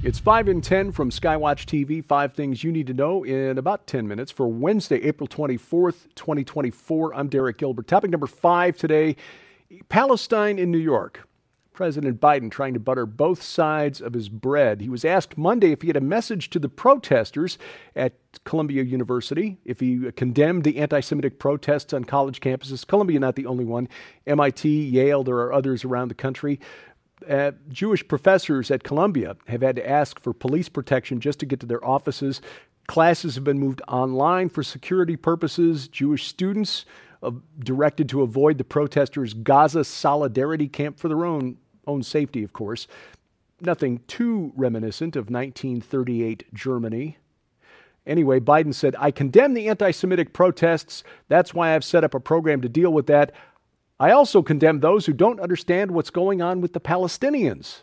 It's 5 and 10 from Skywatch TV. 5 things you need to know in about 10 minutes for Wednesday, April 24th, 2024. I'm Derek Gilbert. Topic number 5 today, Palestine in New York. President Biden trying to butter both sides of his bread. He was asked Monday if he had a message to the protesters at Columbia University, if he condemned the anti-Semitic protests on college campuses. Columbia not the only one. MIT, Yale, there are others around the country. Jewish professors at Columbia have had to ask for police protection just to get to their offices. Classes have been moved online for security purposes. Jewish students directed to avoid the protesters' Gaza solidarity camp for their own safety, of course. Nothing too reminiscent of 1938 Germany. Anyway, Biden said, "I condemn the anti-Semitic protests. That's why I've set up a program to deal with that. I also condemn those who don't understand what's going on with the Palestinians."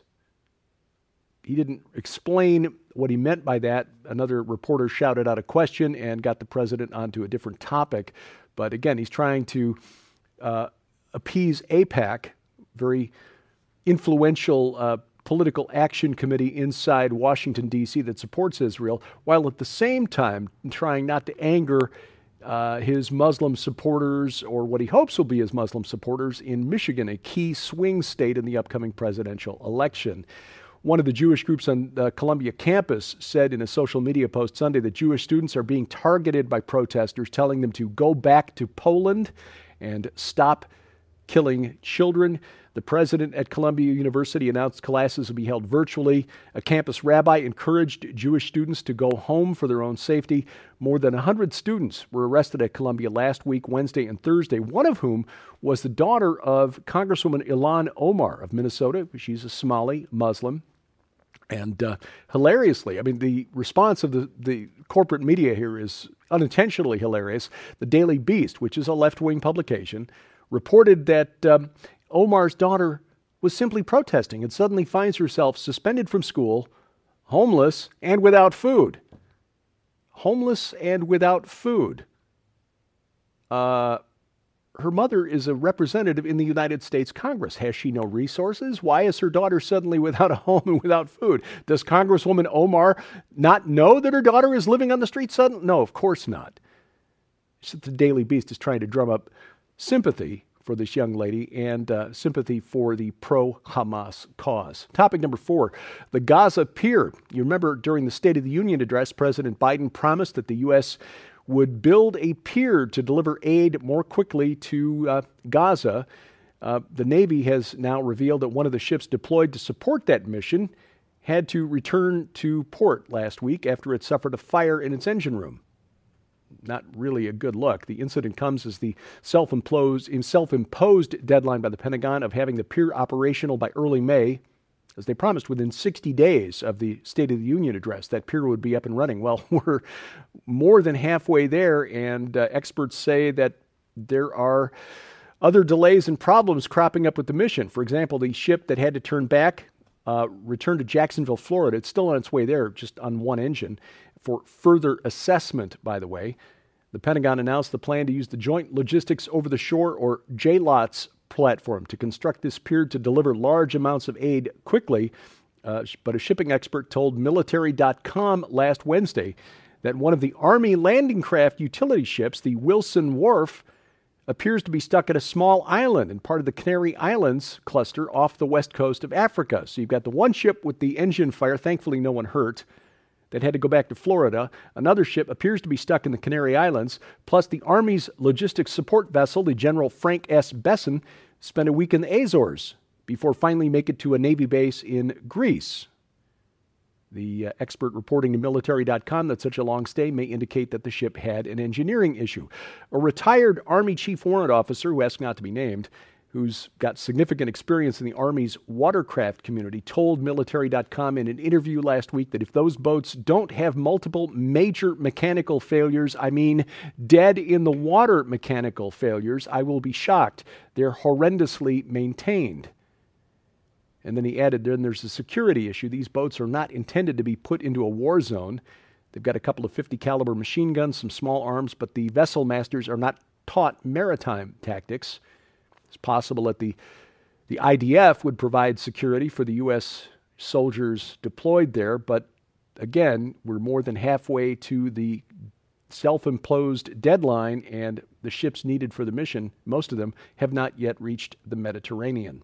He didn't explain what he meant by that. Another reporter shouted out a question and got the president onto a different topic. But again, he's trying to appease AIPAC, very influential political action committee inside Washington, D.C. that supports Israel, while at the same time trying not to anger his Muslim supporters, or what he hopes will be his Muslim supporters in Michigan, a key swing state in the upcoming presidential election. One of the Jewish groups on the Columbia campus said in a social media post Sunday that Jewish students are being targeted by protesters, telling them to go back to Poland and stop killing children. The president at Columbia University announced classes will be held virtually. A campus rabbi encouraged Jewish students to go home for their own safety. More than 100 students were arrested at Columbia last week, Wednesday and Thursday, one of whom was the daughter of Congresswoman Ilhan Omar of Minnesota. She's a Somali Muslim. And hilariously, I mean, the response of the corporate media here is unintentionally hilarious. The Daily Beast, which is a left-wing publication, reported that Omar's daughter was simply protesting and suddenly finds herself suspended from school, homeless, and without food. Homeless and without food. Her mother is a representative in the United States Congress. Has she no resources? Why is her daughter suddenly without a home and without food? Does Congresswoman Omar not know that her daughter is living on the street suddenly? No, of course not. The Daily Beast is trying to drum up sympathy for this young lady and sympathy for the pro-Hamas cause. Topic number 4, the Gaza pier. You remember during the State of the Union address, President Biden promised that the U.S. would build a pier to deliver aid more quickly to Gaza. The Navy has now revealed that one of the ships deployed to support that mission had to return to port last week after it suffered a fire in its engine room. Not really a good look. The incident comes as the self-imposed deadline by the Pentagon of having the pier operational by early May. As they promised, within 60 days of the State of the Union address, that pier would be up and running. Well, we're more than halfway there, and experts say that there are other delays and problems cropping up with the mission. For example, the ship that had to turn back returned to Jacksonville, Florida. It's still on its way there, just on one engine, for further assessment, by the way. The Pentagon announced the plan to use the Joint Logistics Over-the-Shore, or JLOTS, platform to construct this pier to deliver large amounts of aid quickly. But a shipping expert told Military.com last Wednesday that one of the Army landing craft utility ships, the Wilson Wharf, appears to be stuck at a small island in part of the Canary Islands cluster off the west coast of Africa. So you've got the one ship with the engine fire, thankfully no one hurt, that had to go back to Florida. Another ship appears to be stuck in the Canary Islands, plus the Army's logistics support vessel, the General Frank S. Besson, spent a week in the Azores before finally make it to a Navy base in Greece. The expert reporting to Military.com that such a long stay may indicate that the ship had an engineering issue. A retired Army Chief Warrant Officer, who asked not to be named, who's got significant experience in the Army's watercraft community, told Military.com in an interview last week that if those boats don't have multiple major mechanical failures, I mean dead in the water mechanical failures, I will be shocked. They're horrendously maintained. And then he added, then there's a security issue. These boats are not intended to be put into a war zone. They've got a couple of 50 caliber machine guns, some small arms, but the vessel masters are not taught maritime tactics. It's possible that the IDF would provide security for the U.S. soldiers deployed there, but again, we're more than halfway to the self-imposed deadline, and the ships needed for the mission, most of them, have not yet reached the Mediterranean.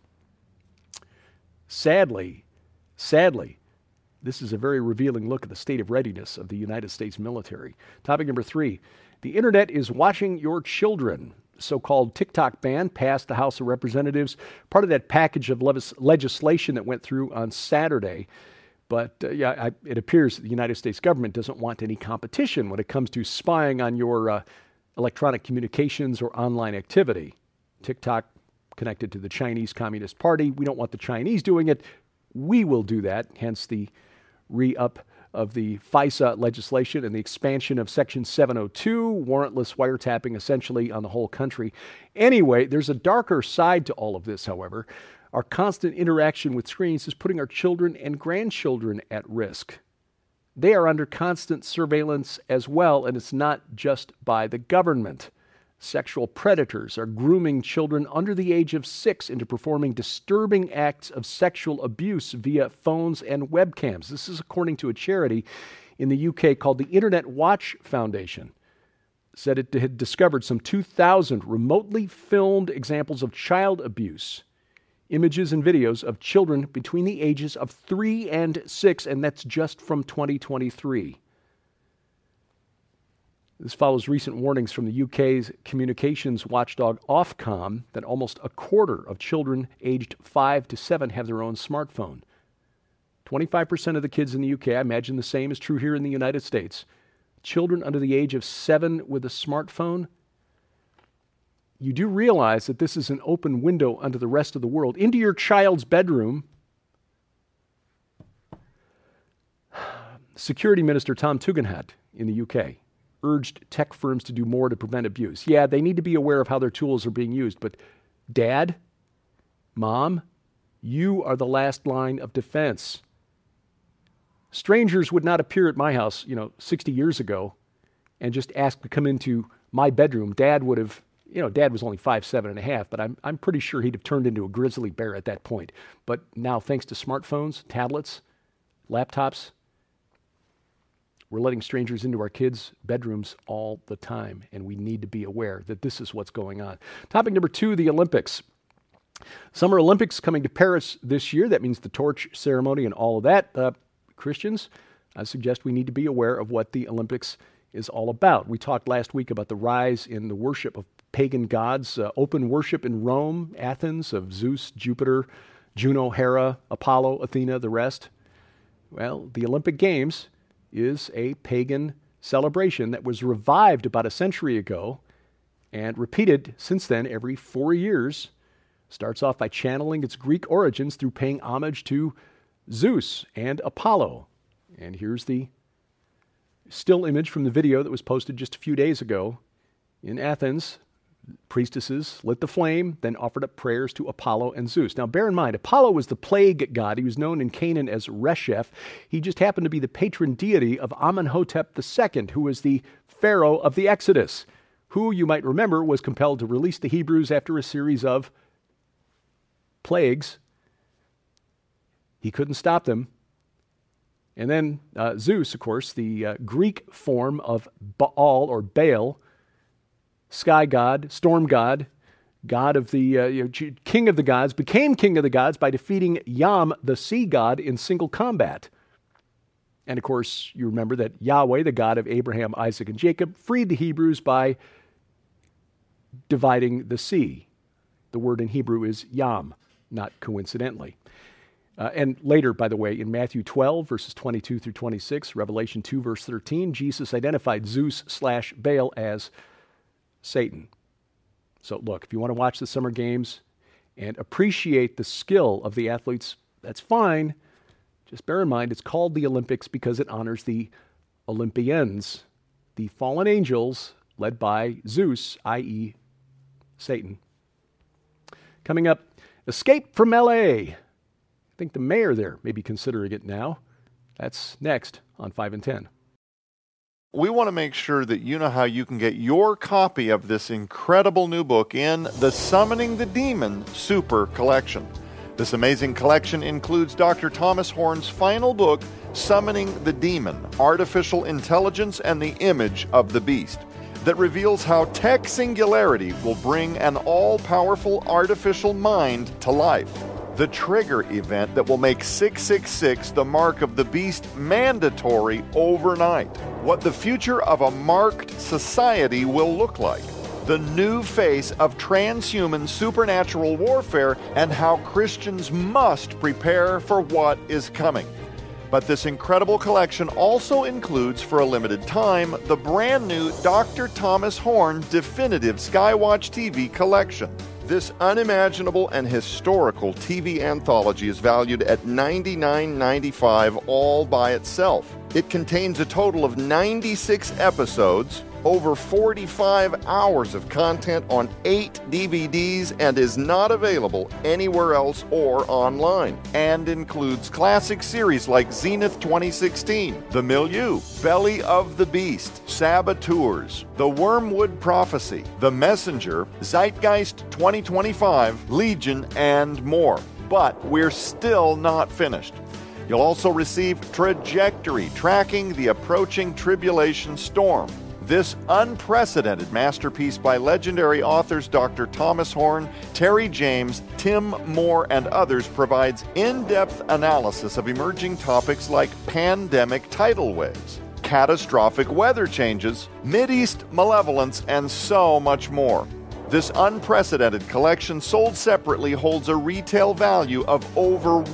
Sadly, this is a very revealing look at the state of readiness of the United States military. Topic number 3, the internet is watching your children. So-called TikTok ban passed the House of Representatives, part of that package of legislation that went through on Saturday. But it appears that the United States government doesn't want any competition when it comes to spying on your electronic communications or online activity. TikTok connected to the Chinese Communist Party. We don't want the Chinese doing it. We will do that, hence the re-up of the FISA legislation and the expansion of Section 702, warrantless wiretapping essentially on the whole country. Anyway, there's a darker side to all of this, however. Our constant interaction with screens is putting our children and grandchildren at risk. They are under constant surveillance as well, and it's not just by the government. Sexual predators are grooming children under the age of 6 into performing disturbing acts of sexual abuse via phones and webcams. This is according to a charity in the UK called the Internet Watch Foundation. Said it had discovered some 2,000 remotely filmed examples of child abuse, images and videos of children between the ages of 3 and 6, and that's just from 2023. This follows recent warnings from the UK's communications watchdog Ofcom that almost a quarter of children aged 5 to 7 have their own smartphone. 25% of the kids in the UK, I imagine the same is true here in the United States. Children under the age of 7 with a smartphone. You do realize that this is an open window onto the rest of the world, into your child's bedroom. Security Minister Tom Tugendhat in the UK urged tech firms to do more to prevent abuse. Yeah, they need to be aware of how their tools are being used, but Dad, Mom, you are the last line of defense. Strangers would not appear at my house, 60 years ago and just ask to come into my bedroom. Dad would have, Dad was only 5'7.5", but I'm pretty sure he'd have turned into a grizzly bear at that point. But now, thanks to smartphones, tablets, laptops, we're letting strangers into our kids' bedrooms all the time, and we need to be aware that this is what's going on. Topic number 2, the Olympics. Summer Olympics coming to Paris this year. That means the torch ceremony and all of that. Christians, I suggest we need to be aware of what the Olympics is all about. We talked last week about the rise in the worship of pagan gods, open worship in Rome, Athens, of Zeus, Jupiter, Juno, Hera, Apollo, Athena, the rest. Well, the Olympic Games is a pagan celebration that was revived about a century ago and repeated since then every 4 years. Starts off by channeling its Greek origins through paying homage to Zeus and Apollo. And here's the still image from the video that was posted just a few days ago. In Athens, priestesses lit the flame, then offered up prayers to Apollo and Zeus. Now, bear in mind, Apollo was the plague god. He was known in Canaan as Resheph. He just happened to be the patron deity of Amenhotep II, who was the pharaoh of the Exodus, who, you might remember, was compelled to release the Hebrews after a series of plagues. He couldn't stop them. And then Zeus, of course, the Greek form of Baal or Baal, sky god, storm god, god of the king of the gods, became king of the gods by defeating Yam, the sea god, in single combat. And of course, you remember that Yahweh, the God of Abraham, Isaac, and Jacob, freed the Hebrews by dividing the sea. The word in Hebrew is Yam, not coincidentally. And later, by the way, in Matthew 12, verses 22 through 26, Revelation 2, verse 13, Jesus identified Zeus/Baal as Satan. So look, if you want to watch the Summer Games and appreciate the skill of the athletes, that's fine. Just bear in mind, it's called the Olympics because it honors the Olympians, the fallen angels led by Zeus, i.e. Satan. Coming up, Escape from L.A. I think the mayor there may be considering it now. That's next on 5 and 10. We want to make sure that you know how you can get your copy of this incredible new book in the Summoning the Demon Super Collection. This amazing collection includes Dr. Thomas Horn's final book, Summoning the Demon, Artificial Intelligence and the Image of the Beast, that reveals how tech singularity will bring an all-powerful artificial mind to life. The trigger event that will make 666, the mark of the beast, mandatory overnight. What the future of a marked society will look like. The new face of transhuman supernatural warfare and how Christians must prepare for what is coming. But this incredible collection also includes, for a limited time, the brand new Dr. Thomas Horn Definitive Skywatch TV collection. This unimaginable and historical TV anthology is valued at $99.95 all by itself. It contains a total of 96 episodes, over 45 hours of content on 8 DVDs, and is not available anywhere else or online, and includes classic series like Zenith 2016, The Milieu, Belly of the Beast, Saboteurs, The Wormwood Prophecy, The Messenger, Zeitgeist 2025, Legion, and more. But we're still not finished. You'll also receive Trajectory, Tracking the Approaching Tribulation Storm. This unprecedented masterpiece by legendary authors Dr. Thomas Horn, Terry James, Tim Moore, and others provides in-depth analysis of emerging topics like pandemic tidal waves, catastrophic weather changes, Mideast malevolence, and so much more. This unprecedented collection, sold separately, holds a retail value of over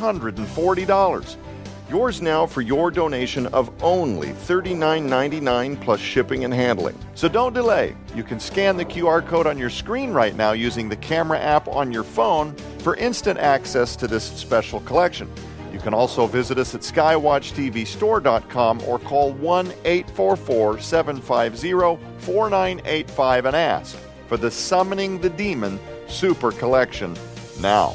$140. Yours now for your donation of only $39.99 plus shipping and handling. So don't delay. You can scan the QR code on your screen right now using the camera app on your phone for instant access to this special collection. You can also visit us at skywatchtvstore.com or call 1-844-750-4985 and ask for the Summoning the Demon Super Collection now.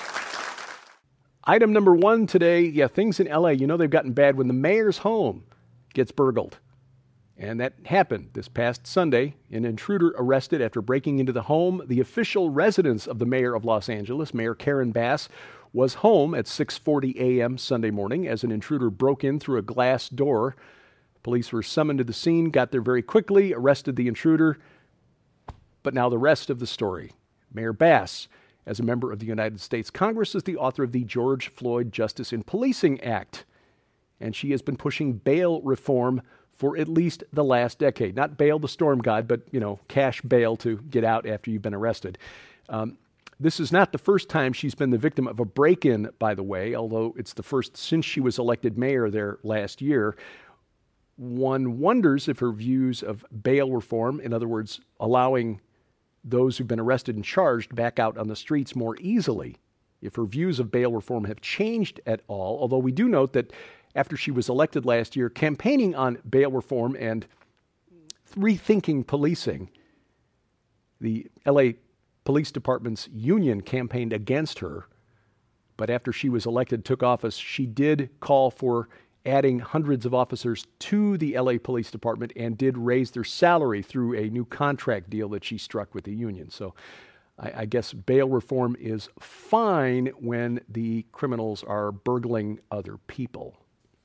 Item number 1 today, things in LA, they've gotten bad when the mayor's home gets burgled. And that happened this past Sunday. An intruder arrested after breaking into the home. The official residence of the mayor of Los Angeles, Mayor Karen Bass, was home at 6:40 a.m. Sunday morning as an intruder broke in through a glass door. Police were summoned to the scene, got there very quickly, arrested the intruder. But now the rest of the story. Mayor Bass, as a member of the United States Congress, is the author of the George Floyd Justice in Policing Act. And she has been pushing bail reform for at least the last decade. Not bail the storm god, but, cash bail to get out after you've been arrested. This is not the first time she's been the victim of a break-in, by the way, although it's the first since she was elected mayor there last year. One wonders if her views of bail reform, in other words, allowing those who've been arrested and charged back out on the streets more easily, if her views of bail reform have changed at all, although we do note that after she was elected last year, campaigning on bail reform and rethinking policing, the LA Police Department's union campaigned against her. But after she was elected, took office, she did call for adding hundreds of officers to the LA Police Department and did raise their salary through a new contract deal that she struck with the union. So I guess bail reform is fine when the criminals are burgling other people.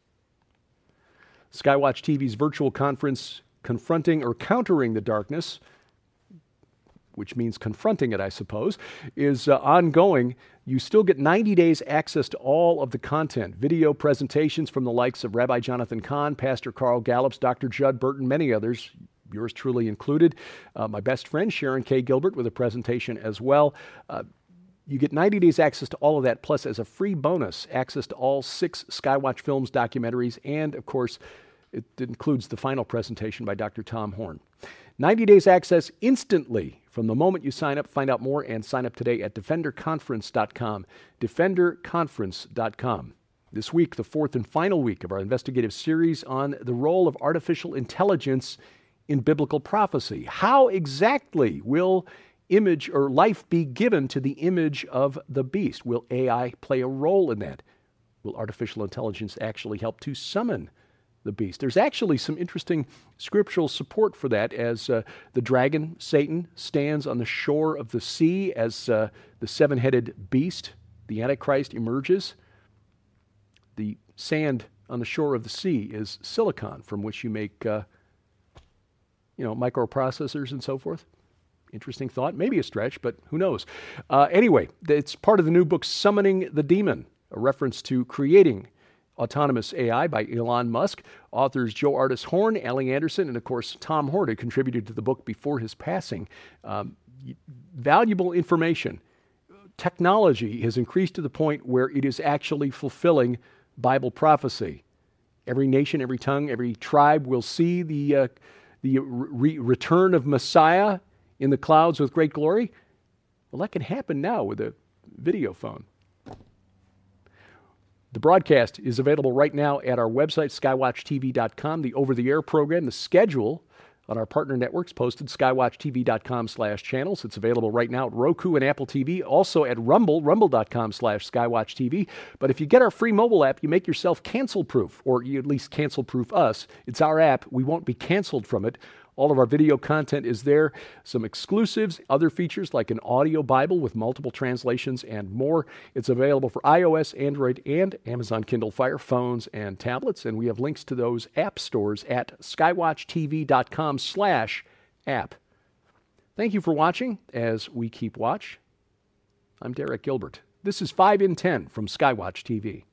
Skywatch TV's virtual conference, Confronting or Countering the Darkness, which means confronting it, I suppose, is ongoing. You still get 90 days access to all of the content, video presentations from the likes of Rabbi Jonathan Cahn, Pastor Carl Gallups, Dr. Judd Burton, many others, yours truly included. My best friend, Sharon K. Gilbert, with a presentation as well. You get 90 days access to all of that, plus as a free bonus, access to all 6 Skywatch Films documentaries, and of course, it includes the final presentation by Dr. Tom Horn. 90 days access instantly from the moment you sign up. Find out more and sign up today at DefenderConference.com. DefenderConference.com. This week, the 4th and final week of our investigative series on the role of artificial intelligence in biblical prophecy. How exactly will image or life be given to the image of the beast? Will AI play a role in that? Will artificial intelligence actually help to summon the beast? There's actually some interesting scriptural support for that as the dragon, Satan, stands on the shore of the sea as the seven-headed beast The Antichrist emerges. The sand on the shore of the sea is silicon from which you make, microprocessors and so forth. Interesting thought. Maybe a stretch, but who knows? Anyway, it's part of the new book, Summoning the Demon, a reference to creating autonomous AI by Elon Musk. Authors Joe Artis Horn, Allie Anderson, and of course Tom Horn contributed to the book before his passing. Valuable information. Technology has increased to the point where it is actually fulfilling Bible prophecy. Every nation, every tongue, every tribe will see the return of Messiah in the clouds with great glory. Well, that can happen now with a video phone. The broadcast is available right now at our website, skywatchtv.com. The over-the-air program, the schedule on our partner networks, posted skywatchtv.com/channels. It's available right now at Roku and Apple TV, also at rumble.com/skywatchtv. But if you get our free mobile app, you make yourself cancel-proof, or you at least cancel-proof us. It's our app. We won't be canceled from it. All of our video content is there, some exclusives, other features like an audio Bible with multiple translations and more. It's available for iOS, Android, and Amazon Kindle Fire phones and tablets, and we have links to those app stores at skywatchtv.com/app. Thank you for watching as we keep watch. I'm Derek Gilbert. This is 5 in 10 from Skywatch TV.